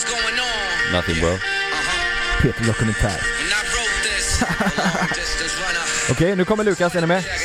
Nothing bro. Peter Dokumentär. Okej, nu kommer Lukas, är ni med?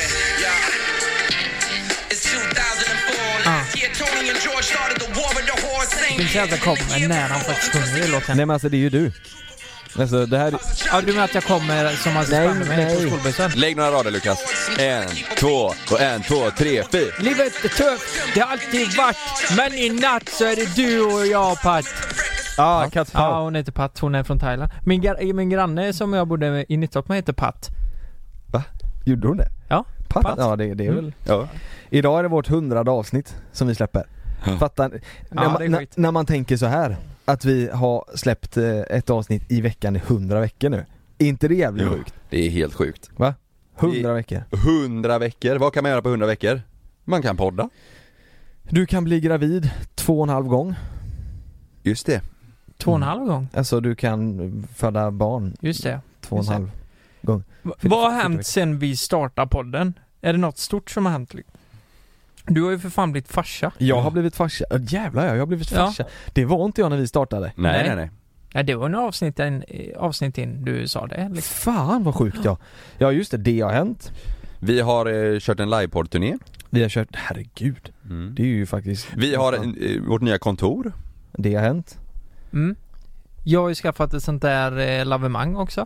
Det finns jävla kommer när han faktiskt sjunger i låten. Nej men alltså det är ju du. Alltså det här... Ja, du menar att jag kommer som assistent med mig på skolbussen? Lägg några rader Lukas. 1, 2 och 1, 2, 3, 4. Livet är tufft, det har alltid varit. Men i natt så är det du och jag, Pat. Kat Pau. Ja, hon heter Pat, hon är från Thailand. Min granne som jag bodde i Nittorp med heter Pat. Va? Gjorde hon det? Ja. Pat? Ja, det är väl... Ja. Idag är det vårt 100:e avsnitt som vi släpper. Fattar? När man tänker så här, att vi har släppt ett avsnitt i veckan i 100 veckor nu. Är inte det jävligt sjukt? Det är helt sjukt. Va? 100 veckor. 100 veckor. Vad kan man göra på 100 veckor? Man kan podda. Du kan bli gravid 2,5 gång. Just det. 2,5 gång? Alltså du kan föda barn. Just det. 2,5 gång. Vad har hänt sen vi startade podden? Är det något stort som har hänt? Du har ju för fan blivit farsa. Jag har blivit farsa. Jävlar, jag har blivit farsa. Det var inte jag när vi startade. Nej. Ja, det var en avsnitt in du sa det. Liksom. Fan vad sjukt jag. Ja just det har hänt. Vi har kört en livepodd-turné. Vi har kört, herregud. Det är ju faktiskt... Vi har vårt nya kontor. Det har hänt. Jag har ju skaffat ett sånt där lavemang också.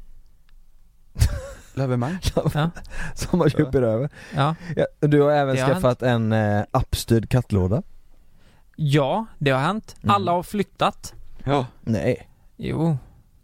Lavemang? Ja. Som man köper över. Ja. Du har även det har skaffat en appstyrd kattlåda. Ja, det har hänt. Alla har flyttat. Ja. Nej. Jo.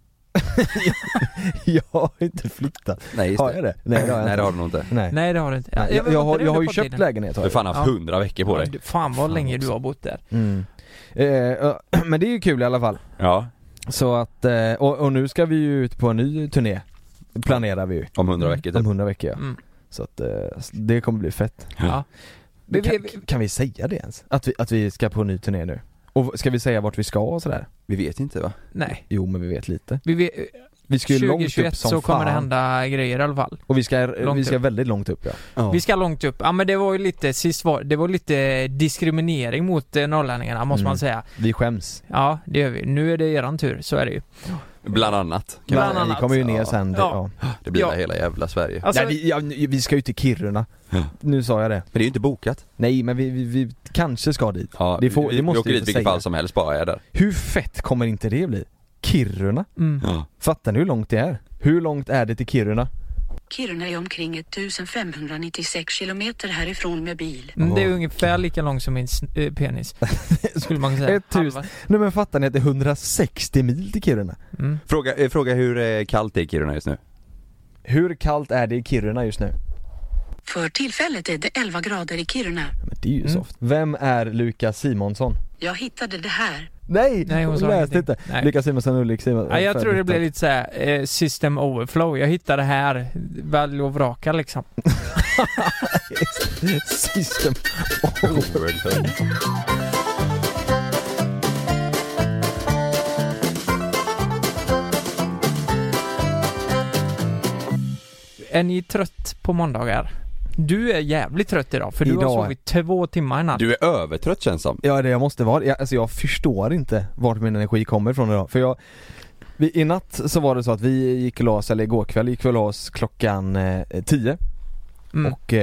Jag har inte flyttat. Nej, just har jag det? Nej, det har du nog inte. Nej, det har du inte. Jag har ju köpt lägenhet. Du har fan haft 100 veckor på dig. Fan vad länge du har bott där. Men det är ju kul i alla fall. Ja. Så att, och nu ska vi ju ut på en ny turné. Planerar vi ju. Om 100 veckor typ. Om 100 veckor, ja. Så att det kommer bli fett. Ja. Kan vi säga det ens? Att vi ska på en ny turné nu? Och ska vi säga vart vi ska och sådär? Vi vet inte va? Nej. Jo men vi vet lite. Vi ska ju 2021 långt upp som så kommer fan. Det hända grejer i alla fall. Och vi ska väldigt långt upp, ja. Vi ska långt upp. Ja men det var ju lite det var lite diskriminering mot norrlänningarna måste man säga. Vi skäms. Ja, det gör vi. Nu är det eran tur, så är det ju. Bland annat. Vi kommer ju ner sen. Det blir hela jävla Sverige. Alltså, vi ska ju till Kiruna. Nu sa jag det. Men det är ju inte bokat. Nej, men vi kanske ska dit. Ja, det måste vi åker dit vilket fall som helst bara är där. Hur fett kommer inte det bli? Kiruna? Ja. Fattar ni hur långt det är? Hur långt är det till Kiruna? Kiruna är omkring 1596 kilometer härifrån med bil. Det är ungefär lika långt som min penis. Skulle man säga. 1000. Nej men fattar ni att det är 160 mil till Kiruna? Fråga hur kallt det är i Kiruna just nu. Hur kallt är det i Kiruna just nu? För tillfället är det 11 grader i Kiruna. Men det är ju soft. Vem är Lukas Simonsson? Jag hittade det här. Nej, hon läste inte. Lukas Simonsson och Ulrik Simonsson. Ja, jag tror det blev lite så här system overflow. Jag hittade det här, väl och vraka liksom. System overflow. Är ni trött på måndagar? Du är jävligt trött idag, för du har sovit 2 timmar i natt. Du är övertrött känns som. Ja, det jag måste vara. Jag förstår inte vart min energi kommer ifrån idag. För i natt så var det så att vi gick och la oss, eller igår kväll gick vi och la oss klockan 10. Och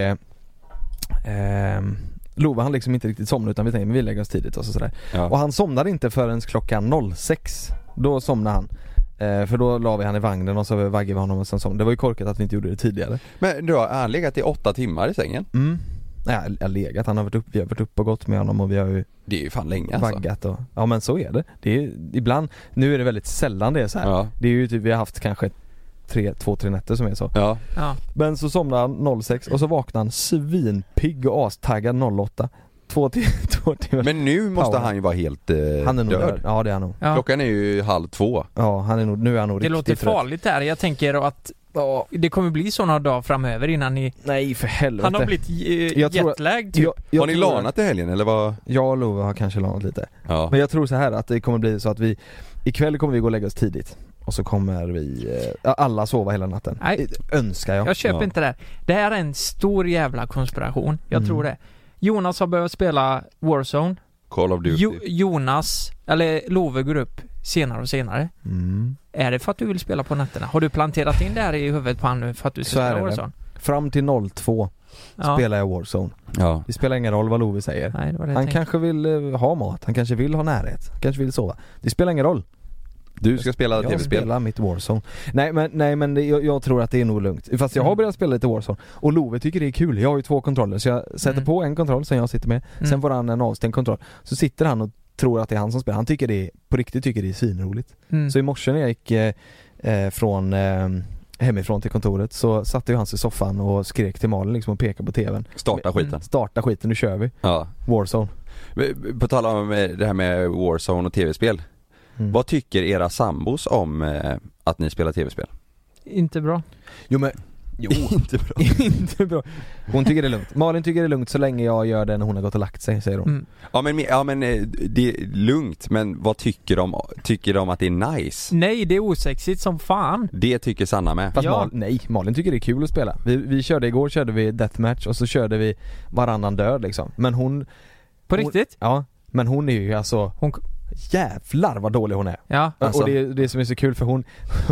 Lova han liksom inte riktigt somnade, utan vi tänkte men vi lägger oss tidigt och sådär. Ja. Och han somnade inte förrän klockan 06. Då somnade han. För då la vi han i vagnen och så vaggade vi honom och sen somnade. Det var ju korkat att vi inte gjorde det tidigare. Men du har legat i 8 timmar i sängen? Nej, jag har legat. Han har varit vi har varit upp och gått med honom och vi har ju... Det är ju fan länge vaggat och... Ja men så är det. Det är ibland... Nu är det väldigt sällan det är så här. Ja. Det är ju typ, vi har haft kanske 2-3 nätter som är så. Ja. Men så somnade han 06 och så vaknade han svinpigg och astaggad 08. 2 timmar. Men nu måste han ju vara helt han är nog död. Ja, det är han nog. Ja. Klockan är ju 1:30. Ja, nu är han nog det riktigt låter farligt där. Jag tänker att det kommer bli såna dagar framöver innan ni... Nej, för helvete. Han har blivit jetlagged typ. Jag har ni lanat i helgen eller vad? Jag och Lova har kanske lanat lite. Ja. Men jag tror så här att det kommer bli så att ikväll kommer vi gå och lägga oss tidigt. Och så kommer vi alla sova hela natten. Nej. Önskar jag. Jag köper inte det. Det här är en stor jävla konspiration. Jag tror det. Jonas har börjat spela Warzone Call of Duty. Jonas, eller Love går upp senare och senare. Är det för att du vill spela på nätterna? Har du planterat in det här i huvudet på han nu för att du ska spela Warzone? Fram till 02 spelar jag Warzone. Ja. Det spelar ingen roll vad Love säger. Nej, det var det han kanske vill ha mat, han kanske vill ha närhet, han kanske vill sova. Det spelar ingen roll. Du ska spela tv-spel. Jag spelar mitt Warzone. Nej men jag tror att det är nog lugnt. Fast jag har börjat spela lite Warzone. Och Love tycker det är kul. Jag har ju 2 kontroller. Så jag sätter på en kontroll som jag sitter med. Sen får han en avstängd kontroll. Så sitter han och tror att det är han som spelar. Han tycker det på riktigt tycker det är svinroligt. Så i morse när jag gick från hemifrån till kontoret så satte ju han sig i soffan och skrek till Malin liksom och pekade på tvn. Starta skiten, nu kör vi. Ja. Warzone. På tal om det här med Warzone och tv-spel. Vad tycker era sambos om att ni spelar tv-spel? Inte bra. Jo. Inte bra. Inte bra. Hon tycker det är lugnt. Malin tycker det är lugnt så länge jag gör det när hon har gått och lagt sig, säger hon. Ja men det är lugnt, men vad tycker de? Tycker de att det är nice? Nej, det är osexigt som fan. Det tycker Sanna med. Fast Malin tycker det är kul att spela. Vi körde igår deathmatch och så körde vi varannan död liksom. Men hon... På riktigt? Ja, men hon är ju alltså... Jävlar vad dålig hon är. Ja. Alltså. Och det som är så kul för hon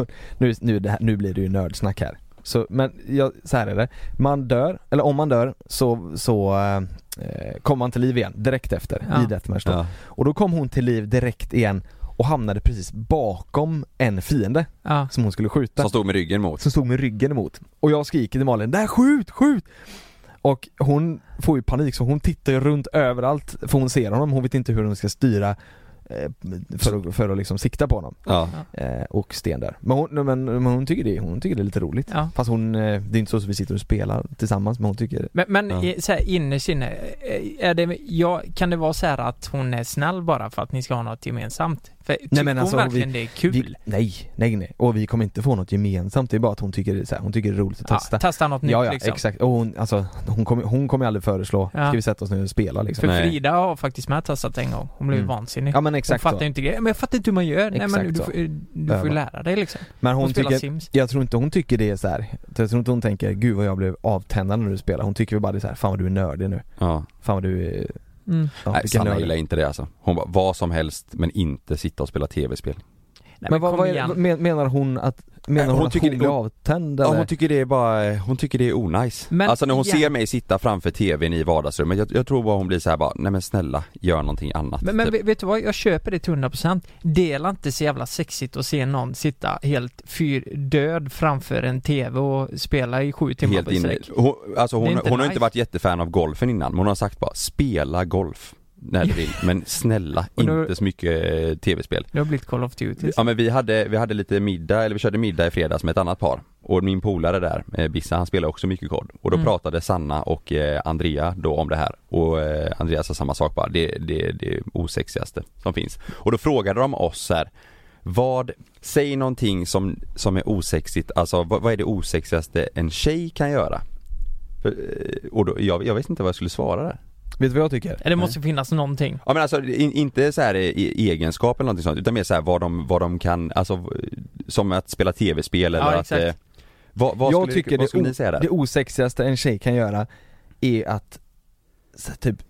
nu blir det ju nördsnack här. Så men så här är det. Man dör, eller om man dör så kommer man till liv igen direkt efter i deathmatch då. Ja. Och då kom hon till liv direkt igen och hamnade precis bakom en fiende som hon skulle skjuta. Som stod med ryggen emot. Och jag skriker till Malin: "Där, skjut!" Och hon får ju panik så hon tittar ju runt överallt för hon ser honom. Hon vet inte hur hon ska styra för att liksom sikta på honom. Och sten där. Men hon tycker det är lite roligt. Ja. Fast det är inte så att vi sitter och spelar tillsammans, men hon tycker så här innerst inne kan det vara så här att hon är snäll bara för att ni ska ha något gemensamt? För hon verkligen det är kul? Nej. Och vi kommer inte få något gemensamt. Det är bara att hon tycker det är roligt att testa. Testa något nytt liksom. Exakt. Och hon kommer aldrig föreslå ska vi sätta oss ner och spela liksom. För Frida har faktiskt med testat en gång. Hon blev vansinnig. Ja men exakt. Hon fattar inte grejer. Men jag fattar inte hur man gör. Nej men du får lära dig liksom. Men hon tycker, jag tror inte hon tycker det är så här. Jag tror inte hon tänker gud vad jag blev avtändande när du spelar. Hon tycker väl bara det är så här, fan vad du är nördig nu. Ja. Fan vad du är... Nej, Sanna gillar inte det alltså. Hon bara, vad som helst men inte sitta och spela tv-spel. Nej, men vad menar hon att hon blir avtänd eller? Ja, hon tycker det är onajs. Alltså när hon ser mig sitta framför tvn i vardagsrummet, jag tror bara hon blir så här bara, nej men snälla, gör någonting annat. Men typ. Vet du vad, jag köper det till 100%. Dela inte så jävla sexigt att se någon sitta helt död framför en tv och spela i 7 timmar på sträck. Hon har inte varit jättefan av golfen innan, men hon har sagt bara, spela golf när du vill, men snälla inte så mycket tv-spel. Det har blivit Call of Duty. Ja men vi hade lite middag, eller vi körde middag i fredags med ett annat par. Och min polare där, Bissa, han spelar också mycket kod. Och då pratade Sanna och Andrea då om det här. Och Andrea sa samma sak bara, det är det osexigaste som finns. Och då frågade de oss här, säg någonting som är osexigt, alltså vad är det osexigaste en tjej kan göra? Och då, jag vet inte vad jag skulle svara där. Vet du vad jag tycker? Det måste finnas någonting. Ja men alltså inte så här egenskap eller någonting sånt, utan mer så här vad de kan, alltså som att spela tv-spel eller att vad skulle ni säga där? Det osexigaste en tjej kan göra är att så här, typ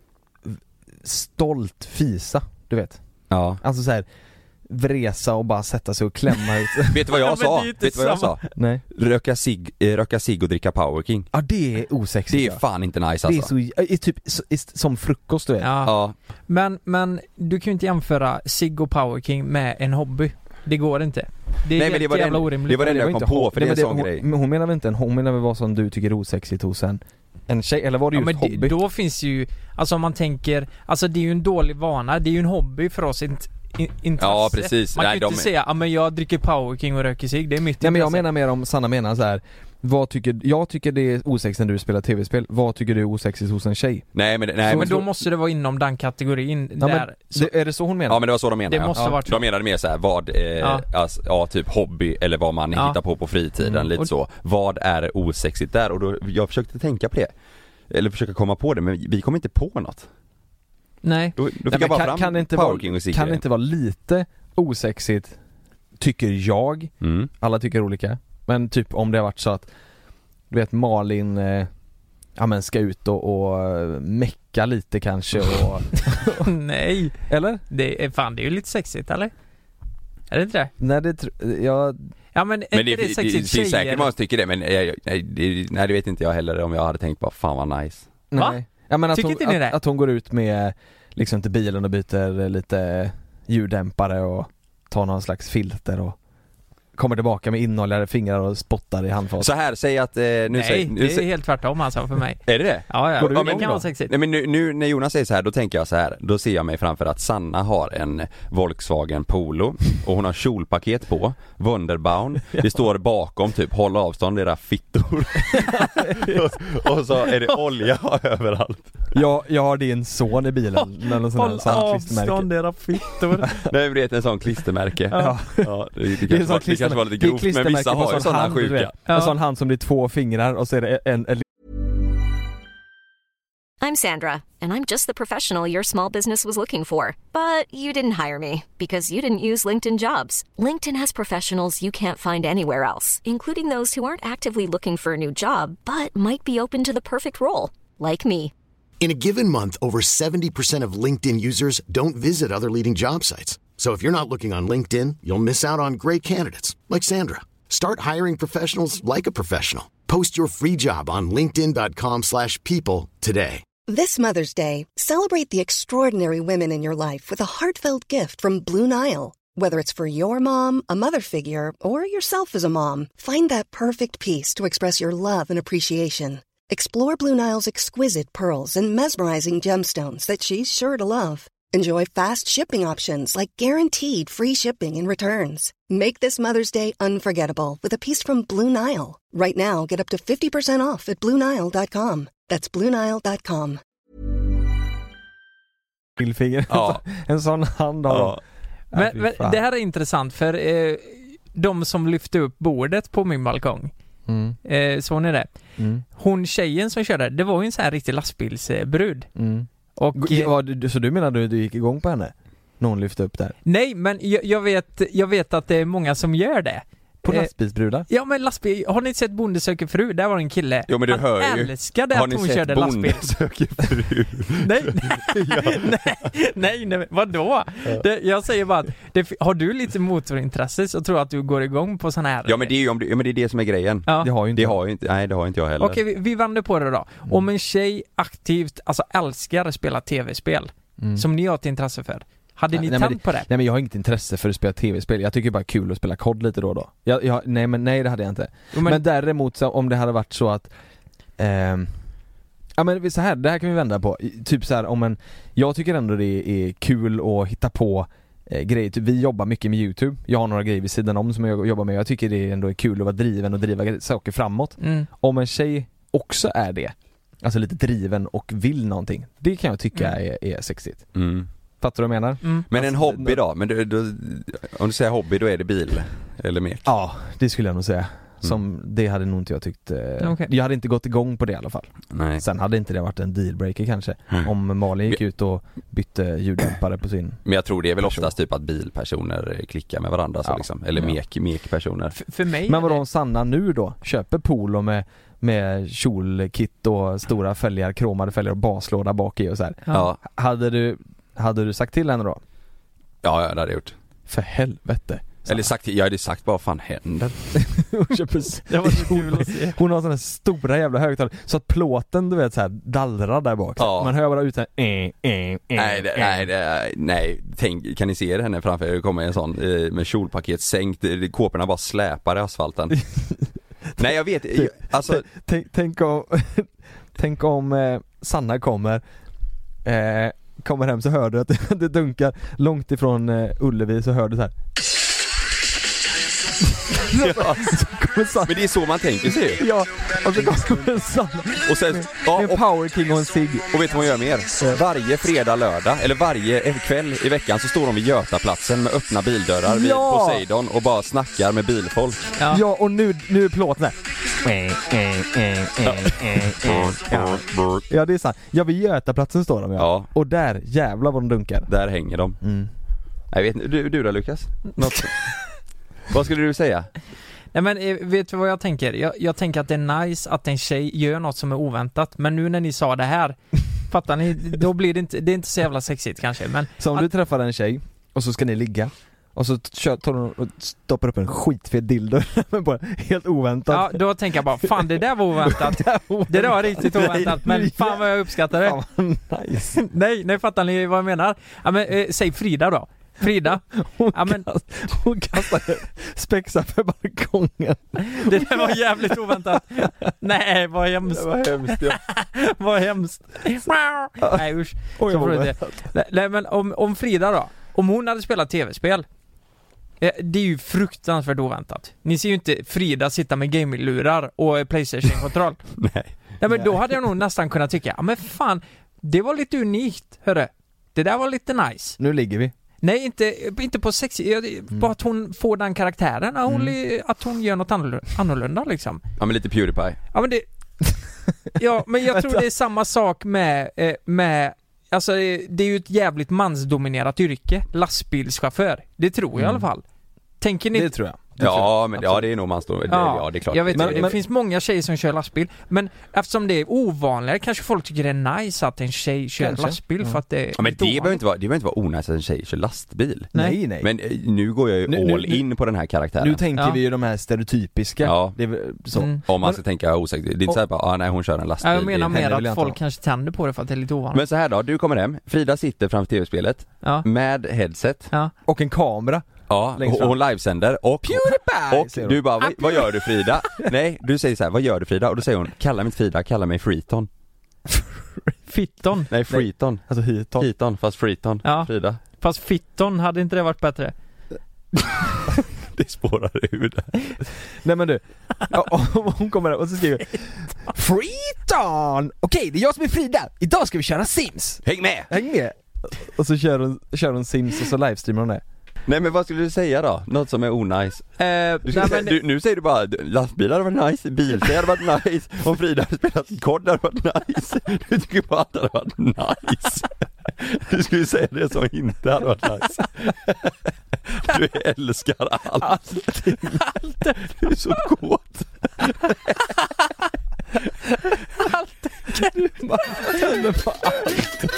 stolt fisa, du vet. Ja. Alltså så här vresa och bara sätta sig och klämma ut. Vet du vad jag sa? Nej. Röka cigg och dricka Power King. Ja, det är osexigt. Det är fan inte nice alltså. Det är typ som frukost, du vet. Ja. Men du kan ju inte jämföra cigg och Power King med en hobby. Det går inte. Det är jävla orimligt. Det var det jag kom på, för det är en sån grej. Men hon menar väl inte hon menar väl vad som du tycker är osexigt hos en tjej, eller var det just hobby? Då finns ju, alltså om man tänker, alltså det är ju en dålig vana, det är ju en hobby för oss intresse. Ja, precis. Man kan ju inte säga, men jag dricker Power King och röker cigg, det är mitt intresse. Nej, men jag menar mer om Sanna menar så här. Jag tycker det är osexigt när du spelar tv-spel. Vad tycker du är osexigt hos en tjej? Men då måste det vara inom den kategorin där. Är det så hon menar? Ja, men det var så de menade. Det måste vara. De menade mer så här, typ hobby eller vad man hittar på fritiden, lite så. Vad är osexigt där? Och då jag försökte tänka på det. Eller försöka komma på det, men vi kom inte på något. Nej. Då fick jag bara fram kan det inte vara lite osexigt, tycker jag. Alla tycker olika. Men typ om det har varit så att du vet Malin ja men ska ut och mecka lite kanske och Nej. eller? Det är ju lite sexigt, eller? Är det inte det? Nej, Ja, men det är sexigt finns säkert många tycker det, men nej, det vet inte jag heller om jag hade tänkt på. Fan vad nice. Va? Nej. Ja, men Tycker inte ni det? att hon går ut med liksom till bilen och byter lite ljuddämpare och tar någon slags filter och kommer tillbaka med innehållare fingrar och spottar i handfatet. Så här, säg att Nej, det är helt tvärtom alltså för mig. Är det det? Ja, Går du det igång kan då? vara sexigt. Nej, men nu när Jonas säger så här, då tänker jag så här. Då ser jag mig framför att Sanna har en Volkswagen Polo och hon har kjolpaket på, Wunderbaum. Det står bakom typ håll avstånd, era fittor. och så är det olja överallt. Jag har din son i bilen med någon sån här klistermärke. era fittor. Nej, det är en sån klistermärke. Ja. Ja, det kanske var lite grovt, men vissa har ju sådana sjuka. En sån hand som blir 2 fingrar och så är det en I'm Sandra, and I'm just the professional your small business was looking for. But you didn't hire me because you didn't use LinkedIn Jobs. LinkedIn has professionals you can't find anywhere else, including those who aren't actively looking for a new job, but might be open to the perfect role, like me. In a given month, over 70% of LinkedIn users don't visit other leading job sites. So if you're not looking on LinkedIn, you'll miss out on great candidates like Sandra. Start hiring professionals like a professional. Post your free job on linkedin.com/people today. This Mother's Day, celebrate the extraordinary women in your life with a heartfelt gift from Blue Nile. Whether it's for your mom, a mother figure, or yourself as a mom, find that perfect piece to express your love and appreciation. Explore Blue Nile's exquisite pearls and mesmerizing gemstones that she's sure to love. Enjoy fast shipping options like guaranteed free shipping and returns. Make this Mother's Day unforgettable with a piece from Blue Nile. Right now, get up to 50% off at BlueNile.com. That's BlueNile.com. Ja. En sån hand har Ja. Men det här är intressant för de som lyfte upp bordet på min balkong. Så ni det? Hon tjejen som körde, det var ju en sån här riktig lastbilsbrud. Och så du menar du gick igång på henne? Någon lyfte upp där? Nej, men jag vet att det är många som gör det. På lastbilsbrudar? Ja, men lastbil. Har ni sett Bonde söker fru? Där var en kille. Jo, men du hör ju. Älskade att hon körde lastbil. Bonde söker fru? nej, vadå? Jag säger bara att har du lite motorintresse så tror jag att du går igång på sån här. Ja, men det är det som är grejen. Ja. Det har ju inte det har inte jag heller. Okej, vi vänder på det då. Om en tjej aktivt älskar att spela tv-spel som ni har ett intresse för. Hade ni tänt på det? Nej, men jag har inget intresse för att spela tv-spel. Jag tycker bara kul att spela kod lite då och då. Nej, det hade jag inte. Men däremot så, om det hade varit så att ja, men så här, det här kan vi vända på. Typ så här, jag tycker ändå det är kul att hitta på grejer. Typ, vi jobbar mycket med YouTube. Jag har några grejer vid sidan om som jag jobbar med. Jag tycker det ändå är kul att vara driven och driva saker framåt. Om en tjej också är det, alltså lite driven och vill någonting, det kan jag tycka är sexigt. Fattar du vad jag menar? Men en hobby då? Men om du säger hobby, då är det bil eller mek? Ja, det skulle jag nog säga. Det hade nog inte jag tyckt. Okay. Jag hade inte gått igång på det i alla fall. Nej. Sen hade inte det varit en dealbreaker kanske. Om Malin gick ut och bytte ljuddämpare på sin. Men jag tror det är väl oftast typ att bilpersoner klickar med varandra så liksom. Eller mekpersoner. För mig. Men vadå om Sanna nu då köper Polo med kjolkit och stora fälgar, kromade fälgar och baslåda bak i och så här. Ja. Hade du sagt till henne då? Ja, det hade jag gjort. För helvete. Eller jag hade sagt vad fan händer. Det var så kul att se. Hon har sådana stora jävla högtalare så att plåten, du vet, så här dallrar där bak. Ja. Man hör bara ut så här, nej. Tänk, kan ni se henne framför er? Det kommer en sån med kjolpaket sänkt, kåporna bara släpar i asfalten. Nej, jag vet. Alltså tänk om Sanna kommer hem så hör du att det dunkar långt ifrån Ullevi, så hör du så här. Ja. Men det är så man tänker sig. Ja, och så kommer Sanna och sen en Power King och en cigg. Och vet du vad hon gör mer? Varje fredag, lördag eller varje kväll i veckan så står de vid Götaplatsen med öppna bildörrar vid Poseidon och bara snackar med bilfolk. Ja, och nu är plåten här. Ja, det är sant. Ja, vid Götaplatsen står de, ja. Och där, jävlar vad de dunkar. Där hänger de. Jag vet inte, du då Lukas? Något? Vad skulle du säga? Nej men vet du vad jag tänker? Jag tänker att det är nice att en tjej gör något som är oväntat. Men nu när ni sa det här, fattar ni? Då blir det inte så jävla sexigt kanske. Men så om du träffar en tjej och så ska ni ligga och så tar hon och stoppar upp en skitfet dildo bara helt oväntat. Ja, då tänker jag bara, fan det där var oväntat. Det där var riktigt oväntat, men fan vad jag uppskattar det. Nice. Nej, fattar ni vad jag menar? Ja men säg Frida då. Frida. Hon kastade spexar för balkongen. Det där var jävligt oväntat. Nej, vad hemskt. Det var hemskt, ja. Vad hemskt. Nej, usch. Nej, men om Frida då. Om hon hade spelat tv-spel. Det är ju fruktansvärt oväntat. Ni ser ju inte Frida sitta med gaming-lurar och PlayStation-kontroll. Nej. Men då hade jag nog nästan kunnat tycka, ja men fan, det var lite unikt, hörru. Det där var lite nice. Nu ligger vi. Nej, inte på sexy. Bara att hon får den karaktären. Att hon gör något annorlunda liksom. Ja, men lite PewDiePie. Ja, men det... Ja, men jag tror det är samma sak med... Alltså, det är ju ett jävligt mansdominerat yrke. Lastbilschaufför. Det tror jag i alla fall. Tänker ni... Det tror jag. Ja, men ja, det är nog mansdominerat. Ja, det är klart. Jag vet det finns många tjejer som kör lastbil. Men eftersom det är ovanligare kanske folk tycker det är nice att en tjej kör lastbil för att det är... Ja, men det behöver inte vara onajs att en tjej kör lastbil. Nej. Men nu går jag ju all in på den här karaktären. Nu tänker vi ju de här stereotypiska. Ja. Det är så. Om man ska tänka osäkert. Det är inte så här bara, nej hon kör en lastbil. Jag menar mer att folk kanske tänder på det för att det är lite ovanligt. Men så här då, du kommer hem. Frida sitter framför tv-spelet med headset. Ja. Och en kamera. Ja, och hon livesänder och du bara, vad gör du Frida? Nej, du säger så här, vad gör du Frida? Och då säger hon, kalla mig Frida, kalla mig Freeton. Fitton? Nej, Freeton. Alltså Hiton, fast Freeton. Ja. Frida. Fast Fitton, hade inte det varit bättre? Det spårar ur det. Nej men du, hon kommer och så skriver Freeton! Okej, det är jag som är Frida. Idag ska vi köra Sims. Häng med! Och så kör hon Sims och så livestreamar hon det. Nej men vad skulle du säga då? Något som är onajs. Nu säger du bara lastbilar hade varit nice, bilfärd hade varit nice, om Frida hade spelat kod hade varit nice. Du tycker bara att det hade varit nice. Du skulle säga det som inte hade varit nice. Du älskar allt. Du är så kåt. Allt. Man tänder på allt.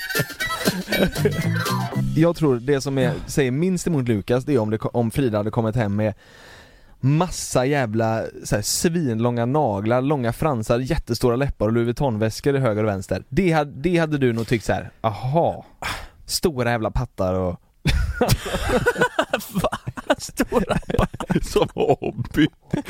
Jag tror det som säger minst emot Lukas, det är om Frida hade kommit hem med massa jävla så här, svinlånga naglar, långa fransar, jättestora läppar och Louis Vuitton-väskor i höger och vänster. Det hade du nog tyckt så här: aha, stora jävla pattar och stora som hobby.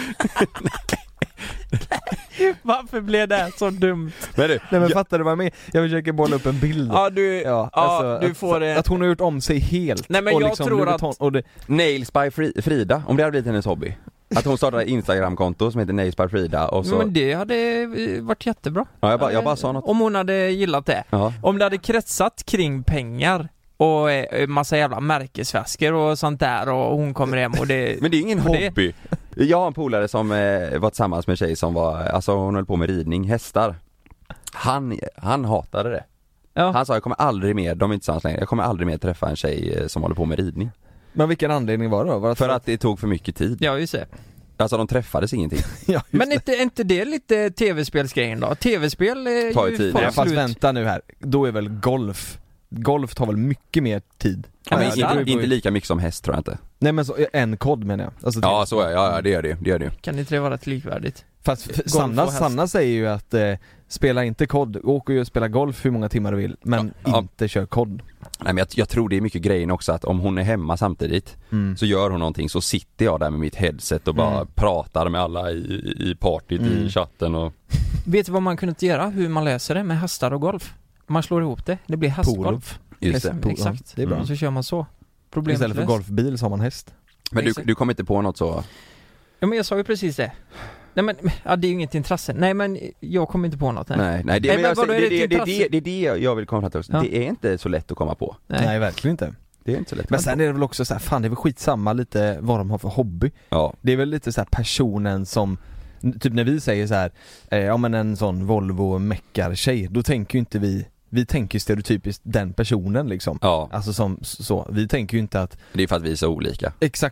Varför blev det så dumt? Men fattar du vad jag menar? Jag försöker bolla upp en bild. Du får att hon har gjort om sig helt. Nej, men och jag liksom tror att Nails by Frida, om det hade blivit hennes hobby. Att hon startade Instagram-konto som heter Nails by Frida och så... Men det hade varit jättebra. Ja, jag bara sa något. Om hon hade gillat det. Ja. Om det hade kretsat kring pengar och massa jävla märkesväskor och sånt där och hon kommer hem och det... Men det är ingen hobby. Jag har en polare som var tillsammans med en tjej som var, alltså hon höll på med ridning, hästar. Han hatade det. Ja. Han sa, jag kommer aldrig mer, de är inte tillsammans längre, jag kommer aldrig mer träffa en tjej som håller på med ridning. Men vilken anledning var det då? För att det tog för mycket tid. Ja, just det. Alltså de träffades ingenting. Ja, men inte det lite tv-spelsgrejen då? Tv-spel tar ju tid. Fast vänta nu här, då är väl golf tar väl mycket mer tid. Ja, men inte lika mycket som häst tror jag inte. Nej men så, en kod menar jag. Alltså, ja, så ja, det gör det. Kan inte det vara ett likvärdigt? Fast Sanna säger ju att spela inte kod, åk och spela golf hur många timmar du vill, men inte kör kod. Nej, men jag tror det är mycket grejen också att om hon är hemma samtidigt så gör hon någonting, så sitter jag där med mitt headset och bara pratar med alla i partyt i chatten och... Vet du vad man kunde göra? Hur man löser det med hästar och golf? Man slår ihop det blir hästgolf. Just det. Exakt. Det är bra. Så kör man så. Istället för golfbil så har man häst. Men du kommer inte på något så? Ja, men jag sa ju precis det. Nej men, det är ju inget intresse. Nej men, jag kommer inte på något. Nej, det är det jag vill komma till också. Ja. Det är inte så lätt att komma på. Nej, verkligen inte. Det är inte så lätt. Men sen är det väl också så här, fan det är väl skitsamma lite vad de har för hobby. Ja. Det är väl lite så här personen som, typ när vi säger så här, ja men en sån Volvo meckar-tjej, då tänker ju inte vi tänker ju stereotypiskt den personen liksom. Ja. Alltså som så, vi tänker ju inte att... Det är för att vi är så olika. Exakt så.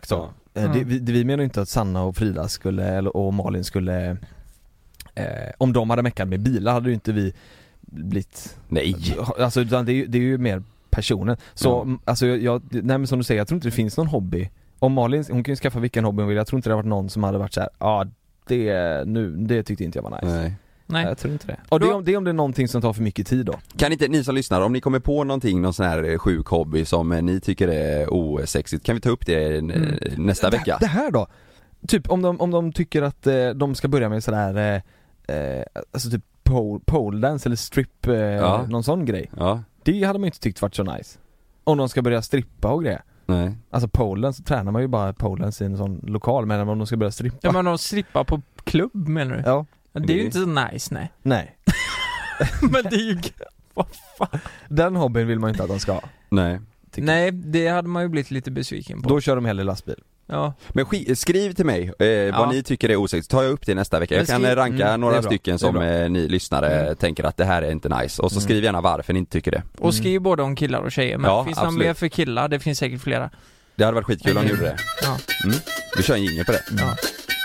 vi menar inte att Sanna och Frida och Malin skulle om de hade meckat med bilar hade ju inte vi blivit. Nej. Alltså utan det är ju mer personen. Så alltså nej men som du säger, jag tror inte det finns någon hobby. Om Malin, hon kan ju skaffa vilken hobby hon vill. Jag tror inte det har varit någon som hade varit så här, det tyckte inte jag var nice. Nej, jag tror inte det. Och det är om det är någonting som tar för mycket tid då. Kan inte ni som lyssnar, om ni kommer på någon sån här sjuk hobby som ni tycker är osexigt, kan vi ta upp det nästa vecka? Det här då? Typ om de tycker att de ska börja med sådär alltså typ pole dance eller strip någon sån grej. Ja. Det hade man inte tyckt varit så nice. Om de ska börja strippa och grejer. Nej. Alltså polen så tränar man ju bara polen i en sån lokal, men om de ska börja strippa. Ja, men de strippar på klubb menar du? Ja. Det är ju inte så nice, nej. Men det är ju... Vad fan? Den hobbyn vill man ju inte att de ska ha. Nej, det hade man ju blivit lite besviken på. Då kör de hellre lastbil. Ja. Men skriv till mig vad ni tycker är osexigt. Tar jag upp det nästa vecka. Jag kan ranka några stycken som ni lyssnare tänker att det här är inte nice. Och så skriv gärna varför ni inte tycker det. Och skriv både om killar och tjejer. Men finns det någon mer för killar? Det finns säkert flera. Det hade varit skitkul om ni gjorde det. Ja. Vi kör en jingle på det. Ja.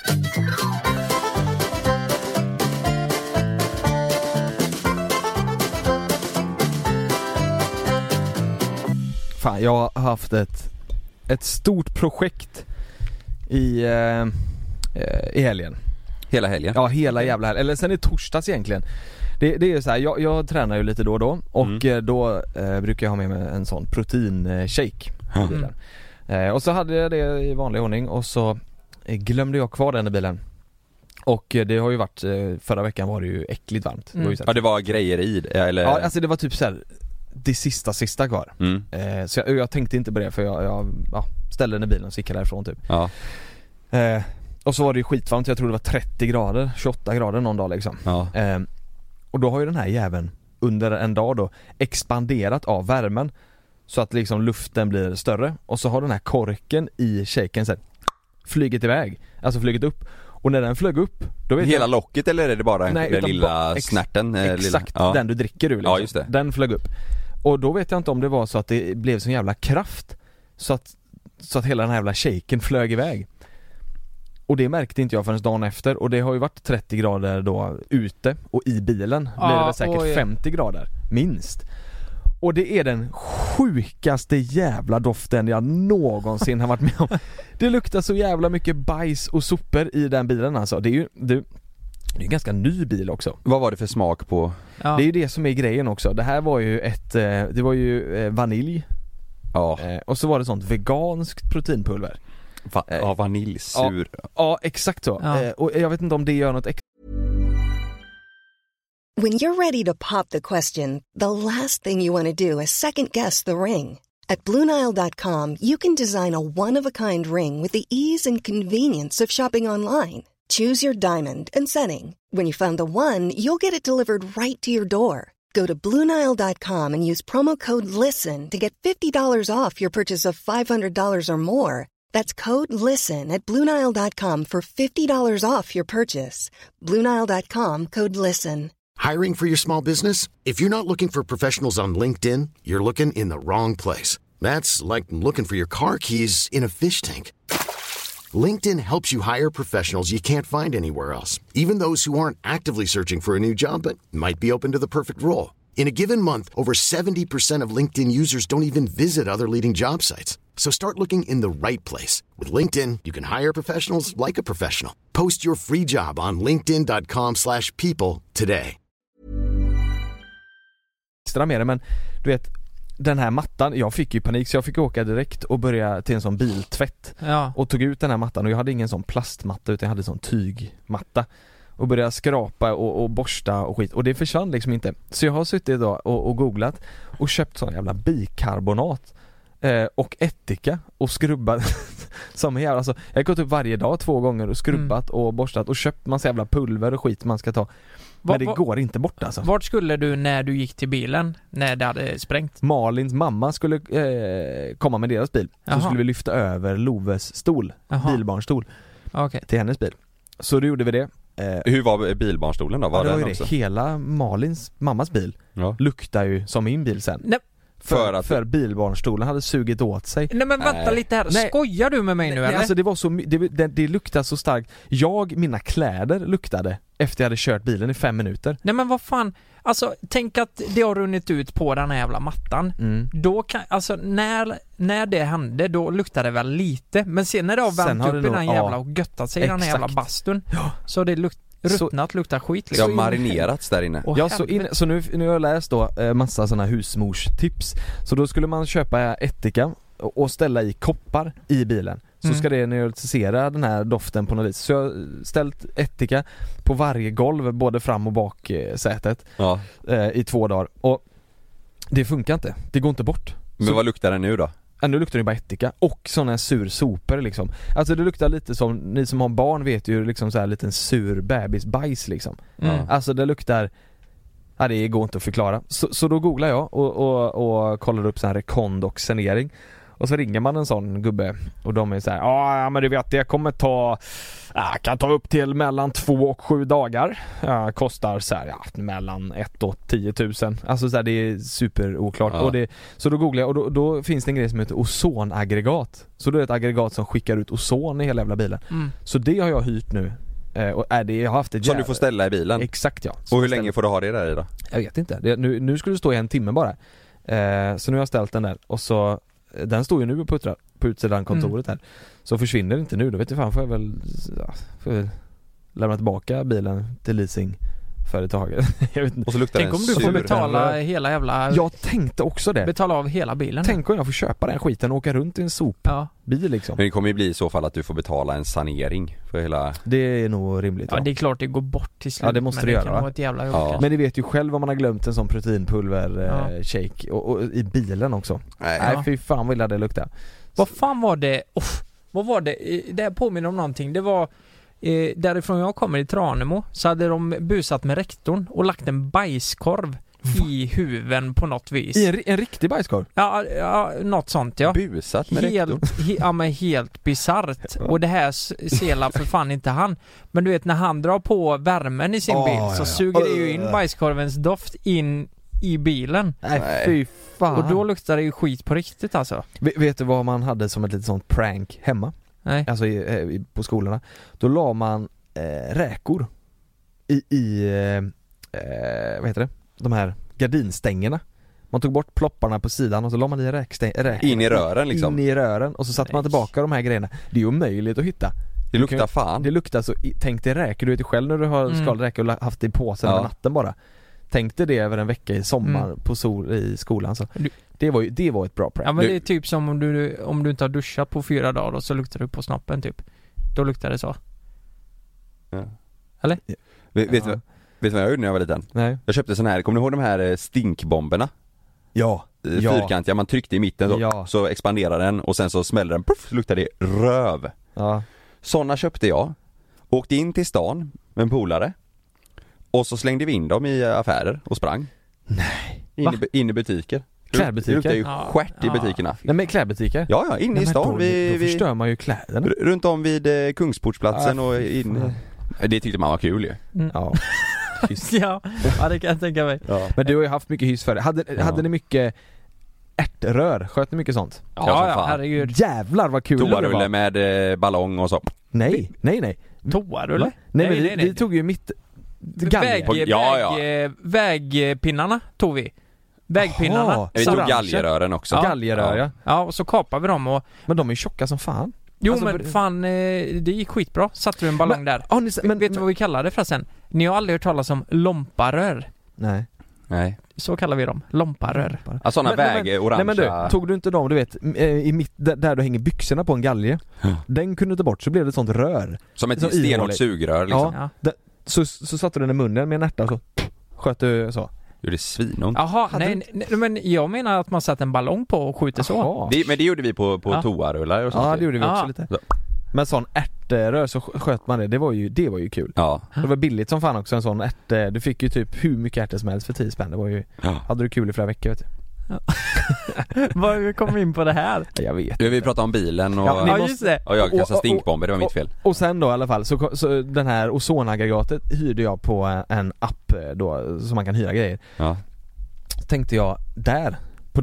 Fan, jag har haft ett stort projekt i helgen. Hela helgen? Ja, hela jävla helgen. Eller sen i torsdags egentligen. Det är så här, jag tränar ju lite då och då. Och då brukar jag ha med mig en sån proteinshake. Och så hade jag det i vanlig ordning. Och så glömde jag kvar den i bilen. Och det har ju varit, förra veckan var det ju äckligt varmt. Det var grejer i eller? Ja, alltså det var typ så här, det sista kvar. Så jag tänkte inte på det, för jag ställde den i bilen och gick därifrån typ. Ja. Och så var det ju skitvarmt, jag tror det var 30 grader, 28 grader någon dag liksom. Ja. Och då har ju den här jäveln under en dag då expanderat av värmen så att liksom luften blir större. Och så har den här korken i shaken så här flugit iväg, alltså flugit upp. Och när den flög upp, då vet hela jag... locket eller är det bara den lilla snärten? Exakt, den du dricker ur liksom. Ja, just det. Den flög upp. Och då vet jag inte om det var så att det blev sån jävla kraft så att hela den här jävla shaken flög iväg. Och det märkte inte jag förrän dagen efter. Och det har ju varit 30 grader då ute. Och i bilen blir det säkert 50 grader, minst. Och det är den sjukaste jävla doften jag någonsin har varit med om. Det luktar så jävla mycket bajs och sopor i den bilen alltså. Det är ju en ganska ny bil också. Vad var det för smak på? Ja. Det är ju det som är grejen också. Det här var ju vanilj. Ja. Och så var det sånt veganskt proteinpulver. Vanilj, sur. Ja, exakt så. Ja. Och jag vet inte om det gör något extra. When you're ready to pop the question, the last thing you want to do is second guess the ring. At BlueNile.com, you can design a one-of-a-kind ring with the ease and convenience of shopping online. Choose your diamond and setting. When you find the one, you'll get it delivered right to your door. Go to BlueNile.com and use promo code LISTEN to get $50 off your purchase of $500 or more. That's code LISTEN at BlueNile.com for $50 off your purchase. BlueNile.com, code LISTEN. Hiring for your small business? If you're not looking for professionals on LinkedIn, you're looking in the wrong place. That's like looking for your car keys in a fish tank. LinkedIn helps you hire professionals you can't find anywhere else, even those who aren't actively searching for a new job but might be open to the perfect role. In a given month, over 70% of LinkedIn users don't even visit other leading job sites. So start looking in the right place. With LinkedIn, you can hire professionals like a professional. Post your free job on linkedin.com/people today. Extra med det, men du vet, den här mattan, jag fick ju panik så jag fick åka direkt och börja till en sån biltvätt. Ja. Och tog ut den här mattan och jag hade ingen sån plastmatta utan jag hade sån tygmatta. Och började skrapa och borsta och skit. Och det försvann liksom inte. Så jag har suttit idag och googlat och köpt sån jävla bikarbonat och ättika och skrubbat som jävla, alltså, jag har gått upp varje dag 2 gånger och skrubbat och borstat och köpt massa jävla pulver och skit man ska ta. Men det går inte bort alltså. Vart skulle du när du gick till bilen när det hade sprängt? Malins mamma skulle komma med deras bil. Så skulle vi lyfta över Loves stol, bilbarnstol, till hennes bil. Så då gjorde vi det. Hur var bilbarnstolen då? Var det den var ju också? Hela Malins mammas bil luktar ju som min bil sen. Nej. För bilbarnstolen hade sugit åt sig. Nej men vänta lite här, skojar du med mig nu eller? Alltså det var så, det luktade så starkt. Mina kläder luktade efter jag hade kört bilen i 5 minuter. Nej men vad fan, alltså tänk att det har runnit ut på den här jävla mattan. Då kan, alltså när det hände, då luktade det väl lite. Men sen när det har värmt upp i den jävla och göttat sig i den här jävla bastun, så det ruttnat, luktar skit liksom. Det har marinerats där inne. Så nu har jag läst då massa sådana husmorstips. Så då skulle man köpa ättika och ställa i koppar i bilen. Så ska det neutralisera den här doften på något vis. Så jag har ställt ättika på varje golv, både fram- och baksätet i 2 dagar. Och det funkar inte, det går inte bort. Men vad luktar det nu då? Nu luktar det bara ättika och såna här sur sopor liksom. Alltså det luktar lite som, ni som har barn vet ju liksom så här liten sur bebisbajs liksom. Alltså det luktar, det går inte att förklara. Så då googlar jag och kollar upp så här rekondoxenering. Och så ringer man en sån gubbe och de är så här: ja men du vet, det kommer kan ta upp till mellan 2 och 7 dagar. Kostar så här, mellan 1 och 10 000. Alltså så här, det är super oklart. Så då googlar jag och då finns det en grej som heter ozonaggregat. Så det är ett aggregat som skickar ut ozon i hela jävla bilen. Så det har jag hyrt nu. Och jag har haft ett som du får ställa i bilen? Exakt, ja. Och hur länge får du ha det där i då? Jag vet inte. Nu skulle det stå i 1 timme bara. Så nu har jag ställt den där. Och så den står ju nu på utsidan kontoret här. Så försvinner det inte nu, då vet jag fan, får jag väl lämna tillbaka bilen till leasingföretaget. Jag vet inte. Och så luktar tänk om du får betala hela jävla... Jag tänkte också det. Betala av hela bilen. Tänk om jag får köpa den skiten och åka runt i en sopbil liksom. Men det kommer ju bli i så fall att du får betala en sanering för hela... Det är nog rimligt. Ja, det är klart det går bort till slut. Ja, det måste det göra, va? Ett jävla Men ni vet ju själv om man har glömt en sån proteinpulver shake och i bilen också. Nej, fy fan vad illa det luktar. Vad fan var det? Vad var det? Det här påminner om någonting. Det var därifrån jag kommer i Tranemo, så hade de busat med rektorn och lagt en bajskorv i huven på något vis. En riktig bajskorv? Ja, något sånt, ja. Busat med rektorn? Men helt bizarrt. Och det här ser för fan inte han. Men du vet, när han drar på värmen i sin bil så suger det ju in bajskorvens doft in i bilen. Nej, fy fan. Och då luktar det ju skit på riktigt alltså. Vet du vad man hade som ett litet sånt prank hemma? Nej. Alltså på skolorna. Då la man räkor i vad heter det? De här gardinstängerna. Man tog bort plopparna på sidan och så la man i räkor in i rören liksom. In i rören och så satte man tillbaka de här grejerna. Det är ju omöjligt att hitta. Det luktar fan. Det luktar så, tänk dig räkor. Du vet ju själv när du har skalräkor och haft det i påsen över natten bara. Tänk dig det över en vecka i sommar på sol i skolan så. Det var ett bra prank. Ja, men det är typ som om du inte har duschat på 4 dagar och så luktar du på snoppen typ. Då luktar det så. Ja. Eller? Ja. Vet du vad jag gjorde när jag var liten? Nej. Jag köpte sån här, kommer du ihåg de här stinkbomberna? Ja. Fyrkantiga, man tryckte i mitten så expanderade den och sen så smällde den, puff, luktade det röv. Ja. Såna köpte jag. Åkte in till stan med en polare. Och så slängde vi in dem i affärer och sprang. Nej. In i butiker. Klädbutiker? Det luktar ju skärt i butikerna. Nej, men klädbutiker? Ja, inne i stan. Då förstör man ju kläderna. Runt om vid Kungsportsplatsen och in. Det tyckte man var kul ju. Ja. Ja, det kan jag tänka mig. Ja. Men du har ju haft mycket hyss för det. Hade ni mycket ärtrör? Sköt ni mycket sånt? Ja, herregud. Jävlar vad kul. Toarulle med ballong och så. Nej. Toarulle? Nej, vi tog ju mitt vägpinnarna tog vi. Vägpinnarna. Vi tog galgerören också. Galgerör, ja, och så kapade vi dem och... Men de är tjocka som fan. Jo, alltså, men fan, det gick skitbra. Satte du en ballong där. Vet du vad vi kallar det förresten? Ni har aldrig hört talas om lomparör? Nej. Så kallar vi dem, lomparör. Ja, sådana orangea. Nej men du, tog du inte dem, du vet, där du hänger byxorna på en galge. Den kunde du ta bort, så blev det ett sånt rör. Som ett stenhårt sugrör liksom. Ja. Så satte du den i munnen med en ärta och så sköt du så. Jo, det är svinont. Jaha, nej, men jag menar att man satt en ballong på och skjuter så. Men det gjorde vi på toarullar och sånt. Ja, det gjorde vi också lite. Så. Men sån ärtrör så sköt man det. Det var ju kul. Ja. Det var billigt som fan också, en sån ärt. Du fick ju typ hur mycket ärtor som helst för 10 spänn. Det var ju, hade du kul i flera veckor, vet du. Vad kom vi in på det här? Jag vet. Vi pratade om bilen och just det. Och jag kastade stinkbomber, det var mitt fel. Och sen då i alla fall så den här ozonaggregatet hyrde jag på en app då som man kan hyra grejer. Ja. Så tänkte jag, där på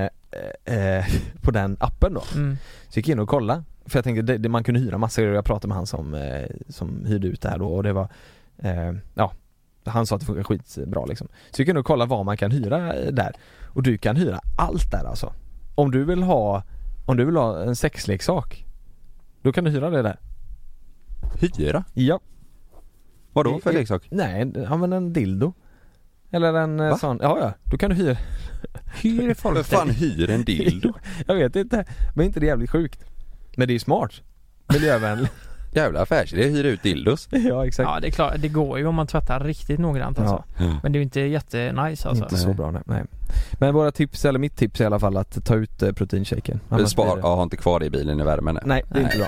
den appen då. Så gick jag in och kolla. För jag tänkte man kunde hyra massa grejer. Jag pratade med han som hyrde ut det här då. Och det var han sa att det funkar skitbra liksom. Så jag gick in och kolla vad man kan hyra där. Och du kan hyra allt där alltså. Om du vill ha en sexleksak, då kan du hyra det där. Hyra? Ja. Vadå för leksak? Nej, använd en dildo. Eller en sån. Ja, då kan du hyra. Hyr folk. Vad fan hyr en dildo? Jag vet inte. Men inte det jävligt sjukt. Men det är smart. Miljövänligt. Jävla affärsidé, hyra ut dildos. Ja, exakt. Ja, det är klart. Det går ju om man tvättar riktigt noggrant alltså. Ja. Men det är ju inte jättenice alltså. Inte så bra, nej. Men våra tips, eller mitt tips är i alla fall att ta ut proteinshaken. Ha inte kvar det i bilen i värmen. Nej, det är inte bra.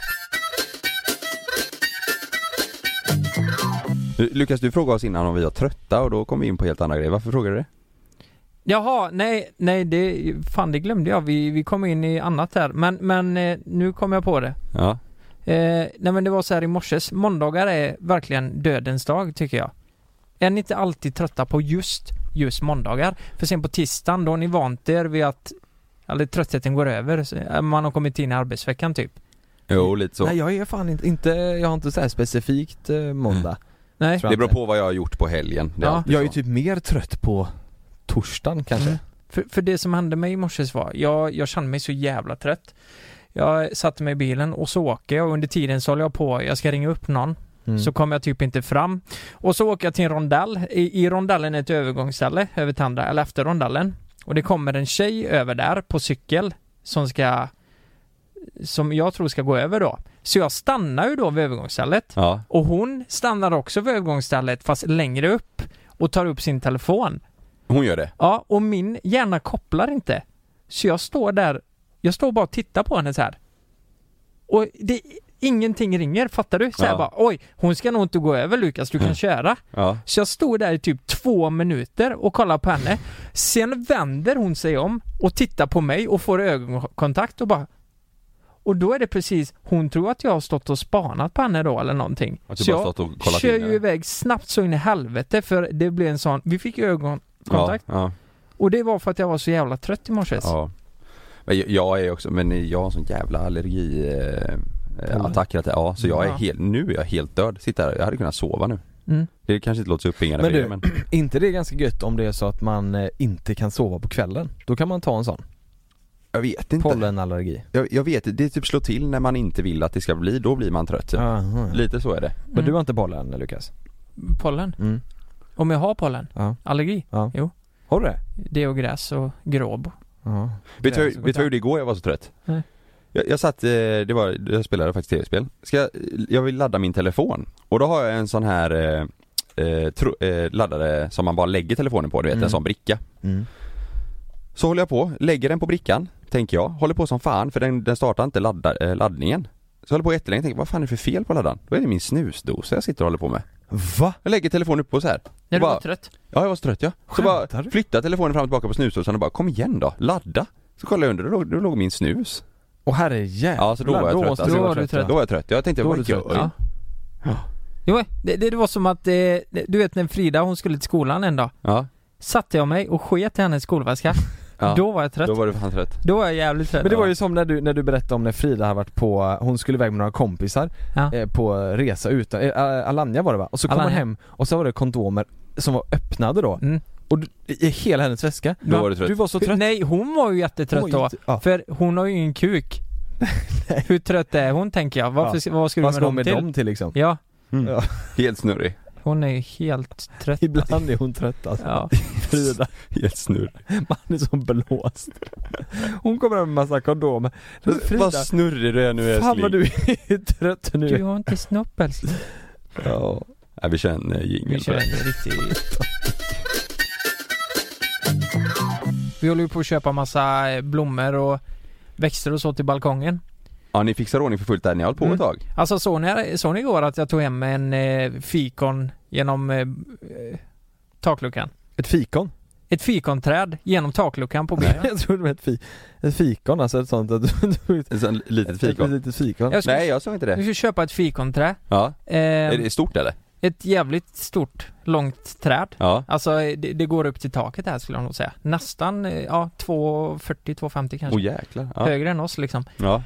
Lukas, du frågade oss innan om vi var trötta och då kom vi in på helt andra grejer. Varför frågade du det? Jaha, nej det glömde jag. Vi kom in i annat här. Men nu kom jag på det. Ja. Nej men det var så här i morses. Måndagar är verkligen dödens dag tycker jag. Är ni inte alltid trötta på just måndagar? För sen på tisdagen då har ni vant er vid att tröttheten går över. Man har kommit in i arbetsveckan typ. Jo, lite så. Nej, jag är fan inte jag har inte så här specifikt måndag. Nej. Det beror på vad jag har gjort på helgen. Ja. Jag är ju typ mer trött på torsdagen kanske. För det som hände mig i morses var jag kände mig så jävla trött. Jag satte mig i bilen och så åker jag och under tiden så håller jag på, jag ska ringa upp någon. Så kommer jag typ inte fram. Och så åker jag till en rondell. I rondellen är ett övergångsställe över till andra, eller efter rondellen. Och det kommer en tjej över där på cykel som jag tror ska gå över då. Så jag stannar ju då vid övergångsstället. Ja. Och hon stannar också vid övergångsstället fast längre upp och tar upp sin telefon. Hon gör det? Ja, och min hjärna kopplar inte. Så jag står där. Jag står bara och tittar på henne så här. Och ingenting ringer, fattar du? Så här bara, oj, hon ska nog inte gå över Lukas, du kan köra. Ja. Så jag stod där i typ 2 minuter och kollade på henne. Sen vänder hon sig om och tittar på mig och får ögonkontakt och bara... Och då är det precis, hon tror att jag har stått och spanat på henne då eller någonting. Så jag kör ju iväg snabbt så in i helvete för det blev en sån, vi fick ögonkontakt. Ja. Och det var för att jag var så jävla trött i morse. Ja. Men jag är också, men jag har en sån jävla allergiattack så jag är nu är jag helt död. Sitter här, jag hade kunnat sova nu. Det kanske inte låter så uppbyggande för men inte det är ganska gött om det är så att man inte kan sova på kvällen. Då kan man ta en sån. Jag vet inte. Pollenallergi. Jag vet, det typ slår till när man inte vill att det ska bli, då blir man trött. Lite så är det. Men du har inte pollen, Lukas? Pollen? Om jag har pollen? Ja. Allergi? Ja. Jo. Har du det? Det och gräs och gråbo. Ja. Vet du vad det igår jag var så trött? Nej. Jag satt, jag spelade faktiskt tv-spel. Jag vill ladda min telefon. Och då har jag en sån här laddare som man bara lägger telefonen på, du vet, en sån bricka. Så håller jag på, lägger den på brickan, tänker jag. Håller på som fan, för den startar inte laddningen. Så håller på jättelänge, tänker vad fan är det för fel på laddan? Då är det min snusdosa jag sitter och håller på med. Va? Jag lägger telefonen upp på så här. När du var trött? Ja, jag var så trött, ja. Så bara flytta telefonen fram och tillbaka på snusdosan och bara, kom igen då, ladda. Så kollade jag under, då låg min snus. Herre jävlar. Ja, så då var jag trött. Då var du trött. Då var jag trött. Jag tänkte, vad gör jag? Ja. Jo, det var som att, du vet när Frida, hon skulle till skolan en dag. Ja. Satte jag mig och sket i hennes skolväska. Ja. Då var jag trött. Då var du fan trött. Då var jag jävligt trött. Men det var ju som när du berättade om när Frida har varit på, hon skulle iväg med några kompisar på resa utan, Alanya var det va? Och så kom hon hem och så var det kondomer som var öppnade då. Och i hela hennes väska. Då var du trött. Du var så trött. Nej, hon var ju jättetrött då. För hon har ju en kuk. Hur trött är hon, tänker jag? Vad ska du med dem till liksom? Ja. Ja. Helt snurrig. Hon är ju helt trött. Ibland är hon trött alltså. Ja. Frida. Helt snurrig. Man är som blåst. Hon kommer med en massa kondomer. Vad snurrig du är nu, älskling. Fan vad du är trött nu. Du har inte snopp, älskling. Ja. Nej, vi känner jingel. Vi känner riktigt. Vi håller ju på att köpa massa blommor och växter och så till balkongen. Ja, ni fixar ordning för fullt där, ni har hållit på ett tag. Alltså så ni igår att jag tog hem en fikon genom takluckan. Ett fikon? Ett fikonträd genom takluckan på bilen. Jag tror det var ett fikon, alltså ett sånt ett litet fikon. Ett litet fikon. Nej, jag såg inte det. Du ska köpa ett fikonträd. Ja. Är det stort eller? Ett jävligt stort, långt träd. Ja. Alltså det går upp till taket här skulle jag nog säga. Nästan, 2,40-2,50 kanske. Jäklar. Ja. Högre än oss liksom. Ja.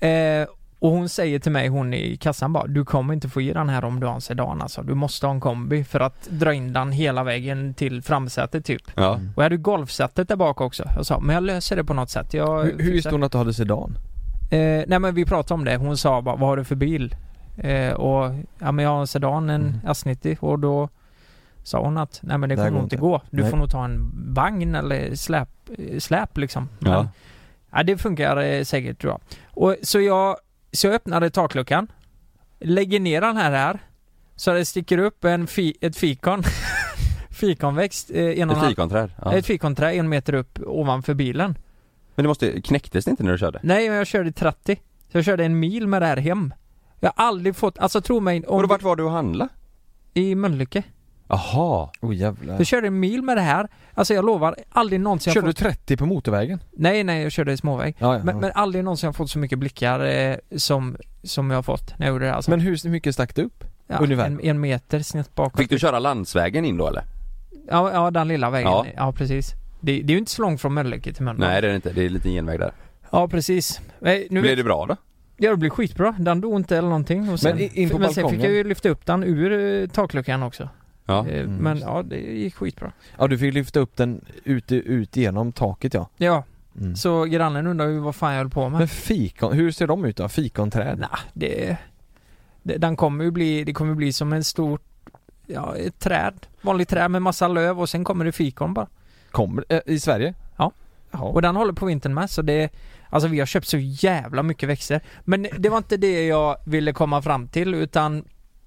Och hon säger till mig, hon i kassan bara, du kommer inte få i den här om du har en sedan alltså. Du måste ha en kombi för att dra in den hela vägen till framsätet typ. Ja. Och jag hade golfsättet där bak också. Jag sa, men jag löser det på något sätt. Hur visste hon att du hade sedan? Nej men vi pratade om det. Hon sa bara, vad har du för bil? Och men jag har en sedan, en S90, och då sa hon att nej men det kommer nog inte gå. Du får nog ta en vagn eller släp liksom. Men, det funkar säkert tror jag. Och så jag öppnade takluckan, lägger ner den här så det sticker upp ett fikon fikonväxt ett fikonträd. Ja. Ett fikonträd 1 meter upp ovanför bilen. Men knäcktes det inte när du körde? Nej, men jag körde 30. Så jag körde 1 mil med det här hem. Jag har aldrig fått, alltså tro mig... Och vart var du och handla? I Mölnlycke. Jaha. Jävlar. Jag körde 1 mil med det här. Alltså jag lovar, aldrig någonsin... Körde du 30 på motorvägen? Nej, jag körde i småväg. Ja. Men aldrig någonsin har jag fått så mycket blickar som jag har fått när jag gjorde det. Alltså. Men hur mycket stack du upp? Ungefär? 1 meter snett bakåt. Fick du köra landsvägen in då eller? Ja, den lilla vägen. Ja, ja precis. Det är ju inte så långt från Mölnlycke till Mölndal. Nej, det är det inte. Det är lite genväg där. Ja, precis. Blev det bra då? Ja, det blir skitbra. Den dog inte eller någonting. Och sen, men in på balkongen. Sen fick jag ju lyfta upp den ur takluckan också. Ja. Men ja, det gick skitbra. Ja, du fick lyfta upp den ut genom taket, ja. Ja. Så grannen undrar ju vad fan jag höll på med. Men fikon, hur ser de ut då? Fikonträd? Nej, den kommer ju bli, det kommer bli som en stor, ett träd. Vanligt träd med massa löv och sen kommer det fikon bara. Kommer i Sverige? Ja. Jaha. Och den håller på vintern med, så det, alltså vi har köpt så jävla mycket växter. Men det var inte det jag ville komma fram till, utan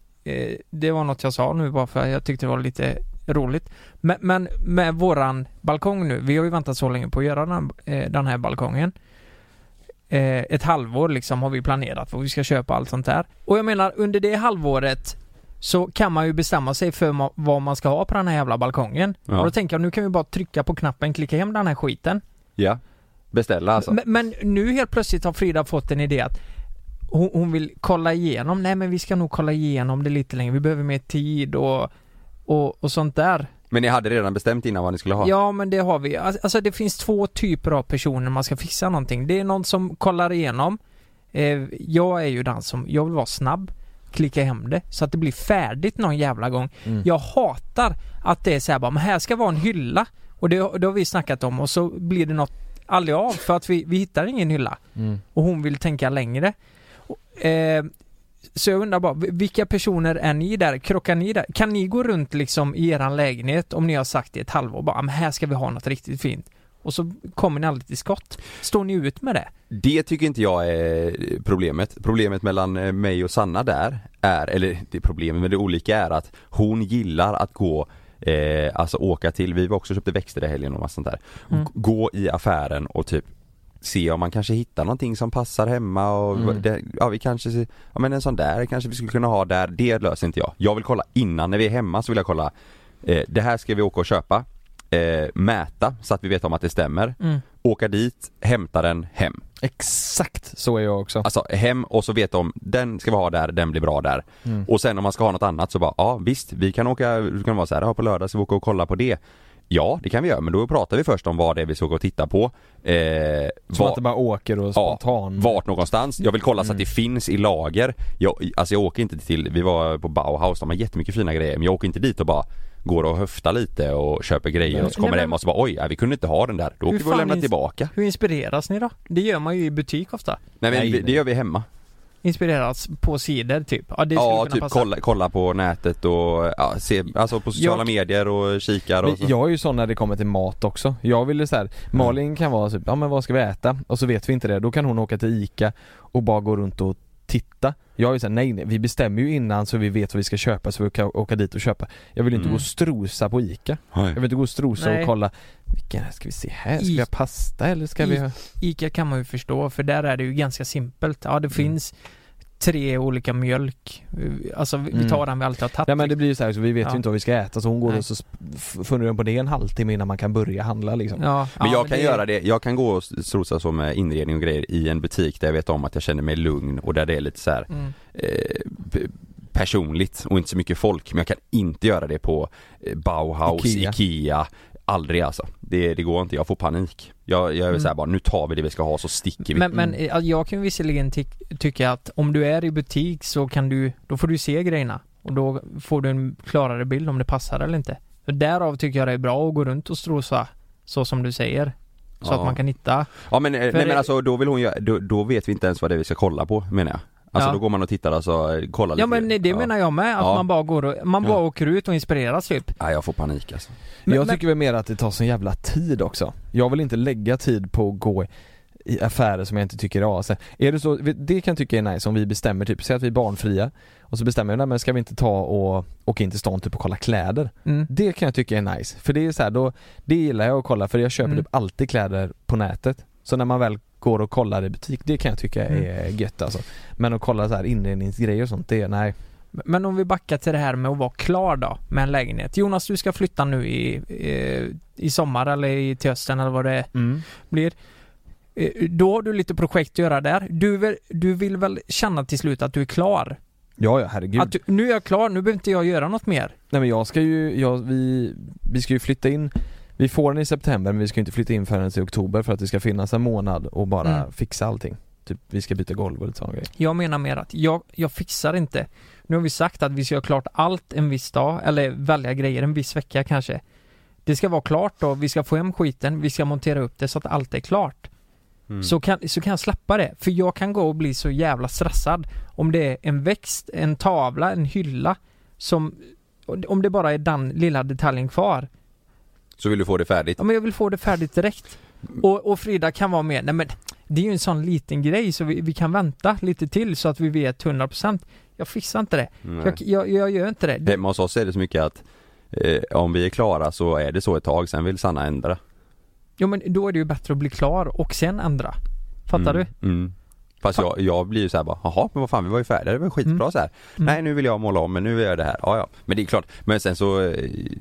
det var något jag sa nu bara för jag tyckte det var lite roligt. Men med våran balkong nu, vi har ju väntat så länge på att göra den här balkongen. Ett halvår liksom har vi planerat vad vi ska köpa, allt sånt där. Och jag menar, under det halvåret så kan man ju bestämma sig för vad man ska ha på den här jävla balkongen. Ja. Och då tänker jag, nu kan vi bara trycka på knappen, klicka hem den här skiten. Ja, beställa alltså. Men nu helt plötsligt har Frida fått en idé att hon vill kolla igenom. Nej, men vi ska nog kolla igenom det lite längre. Vi behöver mer tid och sånt där. Men ni hade redan bestämt innan vad ni skulle ha? Ja, men det har vi. Alltså det finns 2 typer av personer man ska fixa någonting. Det är någon som kollar igenom. Jag är ju den som, jag vill vara snabb, klicka hem det så att det blir färdigt någon jävla gång. Jag hatar att det är så här bara, men här ska vara en hylla. Och det har vi snackat om, och så blir det något aldrig av för att vi hittar ingen hylla. Och hon vill tänka längre. Så jag undrar bara, vilka personer är ni där? Krockar ni där? Kan ni gå runt liksom i eran lägenhet om ni har sagt i ett halvår bara, men här ska vi ha något riktigt fint. Och så kommer ni aldrig till skott. Står ni ut med det? Det tycker inte jag är problemet. Problemet mellan mig och Sanna där är, eller det problemet med det olika är att hon gillar att gå alltså åka till, vi var också köpte växter i helgen och sånt där. Gå i affären och typ se om man kanske hittar någonting som passar hemma och vi kanske men en sån där kanske vi skulle kunna ha där. Det löser inte jag. Jag vill kolla innan, när vi är hemma så vill jag kolla det här ska vi åka och köpa, mäta så att vi vet om att det stämmer, åka dit, hämta den hem. Exakt, så är jag också. Alltså hem, och så vet de, den ska vi ha där, den blir bra där. Och sen om man ska ha något annat så bara, ja visst, vi kan åka, du kan vara så här, på lördag så vi åker och kolla på det. Ja, det kan vi göra, men då pratar vi först om vad det är vi ska gå och titta på. Så att det bara åker och spontan. Ja, vart någonstans. Jag vill kolla så att det finns i lager. Jag åker inte till, vi var på Bauhaus, de har jättemycket fina grejer, men jag åker inte dit och bara går och höftar lite och köper grejer och så kommer hem och så bara, oj, vi kunde inte ha den där. Då åker vi och lämnar tillbaka. Hur inspireras ni då? Det gör man ju i butik ofta. Nej, men det gör vi hemma. Inspireras på sidor typ. Ja, det typ kolla på nätet och se, alltså på sociala medier och kikar och så. Jag är ju sån när det kommer till mat också. Jag ville så här, Malin kan vara typ, men vad ska vi äta? Och så vet vi inte det. Då kan hon åka till ICA och bara gå runt och titta. Jag är ju såhär, nej, vi bestämmer ju innan så vi vet vad vi ska köpa så vi kan åka dit och köpa. Jag vill inte gå och strosa på ICA. Jag vill inte gå och strosa och kolla, vilken ska vi se här? Ska vi ha pasta eller ska vi ha... ICA kan man ju förstå, för där är det ju ganska simpelt. Ja, det finns 3 olika mjölk. Alltså vi tar den vi alltid har tagit. Ja, men det blir ju så här, så vi vet ju inte vad vi ska äta, så hon går och så funderar på det en halvtimme innan man kan börja handla liksom. Men jag kan göra det. Jag kan gå och strosa så med inredning och grejer i en butik där jag vet om att jag känner mig lugn och där det är lite så här personligt och inte så mycket folk. Men jag kan inte göra det på Bauhaus, Ikea. Aldrig alltså. Det går inte, jag får panik. Jag vill säga bara, nu tar vi det vi ska ha så sticker vi. Men jag kan visserligen tycka att om du är i butik så då får du se grejerna. Och då får du en klarare bild om det passar eller inte. För därav tycker jag det är bra att gå runt och strosa så som du säger. Så att man kan hitta. Ja men alltså då vill hon då vet vi inte ens vad det är vi ska kolla på, menar jag. Alltså då går man och tittar och så kollar lite. Ja men det menar jag med, att man bara går och bara åker ut och inspireras typ. Nej, jag får panik alltså. Jag tycker väl mer att det tar sån jävla tid också. Jag vill inte lägga tid på att gå i affärer som jag inte tycker är alltså, är det så, det kan jag tycka är nice om vi bestämmer typ, säg att vi är barnfria och så bestämmer vi, men ska vi inte ta och åka in till stan typ och kolla kläder. Det kan jag tycka är nice, för det är så här, då, det gillar jag att kolla, för jag köper typ alltid kläder på nätet. Så när man väl går och kollar i butik, det kan jag tycka är gött alltså. Men att kolla så här inredningsgrejer och sånt, det är nej. Men om vi backar till det här med att vara klar då med en lägenhet. Jonas, du ska flytta nu i sommar eller till hösten eller vad det blir. Då har du lite projekt att göra där. Du vill väl känna till slut att du är klar? Ja, herregud. Att nu är jag klar, nu behöver inte jag göra något mer. Nej, men vi ska ju flytta in. Vi får den i september, men vi ska inte flytta in förrän i oktober för att det ska finnas en månad och bara fixa allting. Typ, vi ska byta golv och lite sådana grejer. Jag menar mer att jag fixar inte. Nu har vi sagt att vi ska göra klart allt en viss dag, eller välja grejer en viss vecka kanske. Det ska vara klart då, vi ska få hem skiten, vi ska montera upp det så att allt är klart. Så kan jag släppa det. För jag kan gå och bli så jävla stressad om det är en växt, en tavla, en hylla som, om det bara är den lilla detaljen kvar. Så vill du få det färdigt? Ja, men jag vill få det färdigt direkt. Och Frida kan vara med. Nej, men det är ju en sån liten grej så vi kan vänta lite till så att vi vet 100%. Jag fixar inte det. Jag gör inte det. Hemma hos oss är det så mycket att om vi är klara så är det så ett tag, sen vill Sanna ändra. Jo, men då är det ju bättre att bli klar och sen ändra. Fattar du? Fast jag blir ju så här bara, jaha, men vad fan, vi var ju färdiga, det var skitbra så här. Nej, nu vill jag måla om, men nu vill jag det här. Ja. Men det är klart, men sen så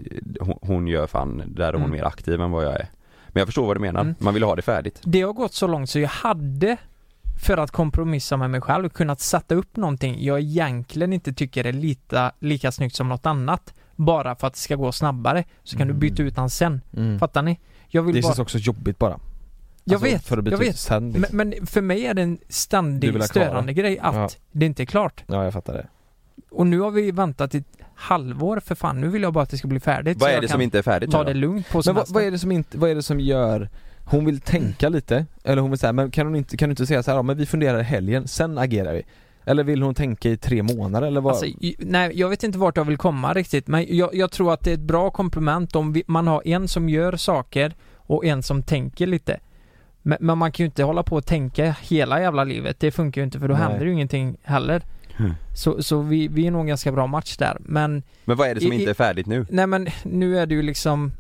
hon gör fan, där är hon mer aktiv än vad jag är. Men jag förstår vad du menar, man vill ha det färdigt. Det har gått så långt så jag hade, för att kompromissa med mig själv, kunnat sätta upp någonting jag egentligen inte tycker är lika snyggt som något annat. Bara för att det ska gå snabbare. Så kan du byta ut den sen. Fattar ni? Det känns också jobbigt bara. Jag vet. Sen, liksom. men för mig är det en ständig störande grej att det inte är klart. Ja, jag fattar det. Och nu har vi väntat ett halvår för fan. Nu vill jag bara att det ska bli färdigt. Vad är det som inte är färdigt? Ta det lugnt på semester. Men vad är det som gör... Hon vill tänka lite. Eller hon vill säga, men kan du inte säga så här, men vi funderar helgen, sen agerar vi. Eller vill hon tänka i 3 månader eller vad? Alltså, nej, jag vet inte vart jag vill komma riktigt. Men jag tror att det är ett bra komplement om man har en som gör saker och en som tänker lite. Men man kan ju inte hålla på att tänka hela jävla livet. Det funkar ju inte, för då händer ju ingenting heller. Så vi är nog en ganska bra match där. Men vad är det som inte är färdigt nu? Nej, men nu är det ju liksom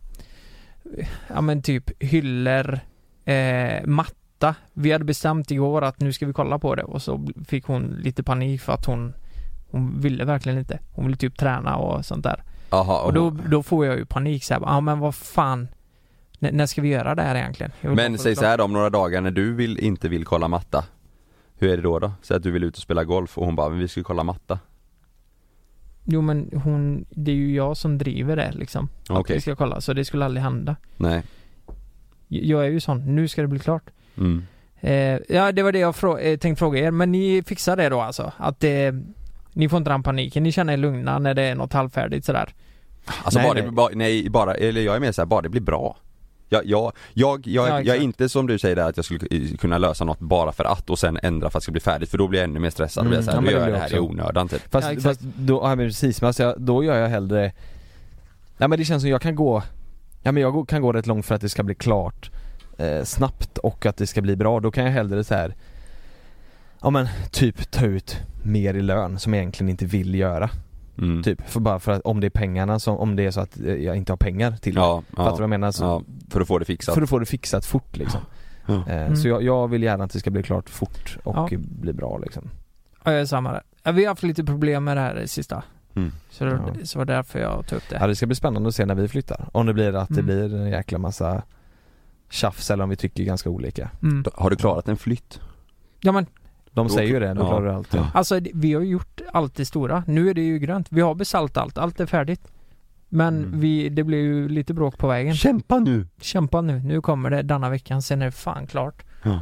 typ hyllor, matta. Vi hade bestämt igår att nu ska vi kolla på det. Och så fick hon lite panik för att hon ville verkligen inte. Hon ville typ träna och sånt där. Aha, och då får jag ju panik så här, men vad fan, när ska vi göra det här egentligen? Men säg så här då, om några dagar när du inte vill kolla matta, hur är det då? Så att du vill ut och spela golf och hon bara, men vi ska kolla matta. Jo, men det är ju jag som driver det liksom. Att vi ska kolla, så det skulle aldrig hända. Nej. Jag är ju sån, nu ska det bli klart. Ja, det var det jag tänkte fråga er. Men ni fixar det då alltså? Att ni får inte den paniken, ni känner er lugna när det är något halvfärdigt sådär? Alltså jag är med så här, bara det blir bra. Jag är inte som du säger där att jag skulle kunna lösa något bara för att och sen ändra för att det ska bli färdigt, för då blir jag ännu mer stressad. Då blir jag så här, nu gör jag det här i onödan typ. Fast då, precis, men alltså, då gör jag hellre. Ja, men det känns som jag kan gå rätt långt för att det ska bli klart snabbt och att det ska bli bra. Då kan jag hellre så här, typ ta ut mer i lön som jag egentligen inte vill göra. Typ, för att om det är pengarna om det är så att jag inte har pengar till det. Fattar du vad jag menar? Så, för att få det fixat. För att få det fixat fort liksom. Så jag vill gärna att det ska bli klart fort och bli bra liksom. Ja, jag är samma där. Vi har haft lite problem med det här sista. Så det var därför jag tog upp det. Ja, det ska bli spännande att se när vi flyttar. Om det blir att det blir en jäkla massa tjafs eller om vi tycker ganska olika. Har du klarat en flytt? Ja, men De säger ju det, då klarar du allt. Ja. Alltså vi har gjort allt det stora. Nu är det ju grönt. Vi har besalt allt är färdigt. Men det blir ju lite bråk på vägen. Kämpa nu. Nu kommer det denna veckan, sen är det fan klart. Ja.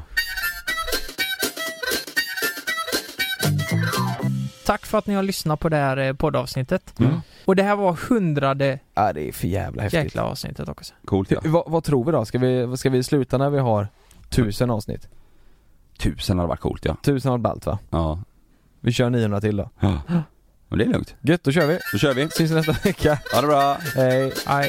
Tack för att ni har lyssnat på det här poddavsnittet. Och det här var 100:e. Ja, det är för jävla häftigt. Jäkla avsnittet också. Coolt, ja. Vad tror vi då? Ska vi sluta när vi har 1000 avsnitt? 1000 hade varit coolt, ja. 1000 har ballt, va? Ja. Vi kör 900 till då. Ja. Men det är lugnt. Gött, då kör vi. Då kör vi. Syns nästa vecka. Ha det bra. Hej. Hej.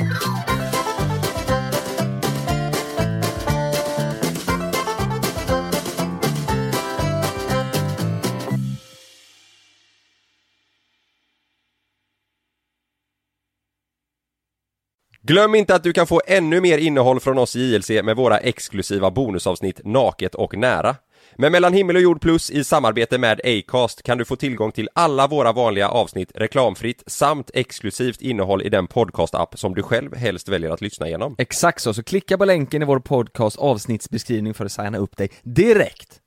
Glöm inte att du kan få ännu mer innehåll från oss i JLC med våra exklusiva bonusavsnitt Naket och nära. Med Mellan himmel och jord plus i samarbete med Acast kan du få tillgång till alla våra vanliga avsnitt reklamfritt samt exklusivt innehåll i den podcast-app som du själv helst väljer att lyssna igenom. Exakt så klicka på länken i vår podcast avsnittsbeskrivning för att signa upp dig direkt.